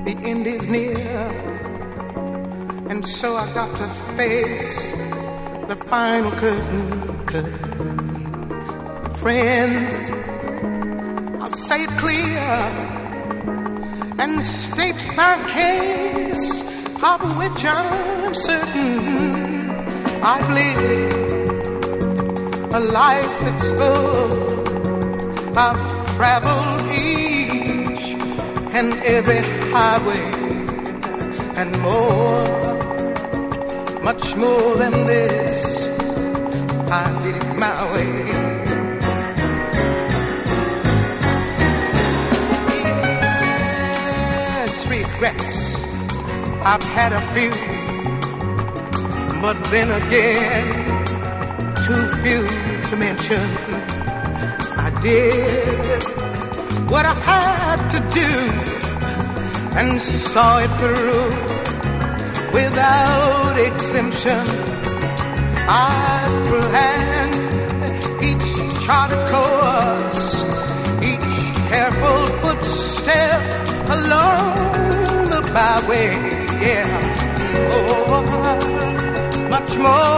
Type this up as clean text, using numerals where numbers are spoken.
the end is near, and so I got to face the final curtain. Friends, I'll say it clear and state my case, of which I'm certain. I've lived a life that's full. I've traveled each and every highway and more, much more than this. I did it my way. Yes, regrets, I've had a few, but then again, too few to mention. I did what I had to do and saw it through without exemption. I planned each charted course, each careful footstep along the byway. Yeah, oh, much more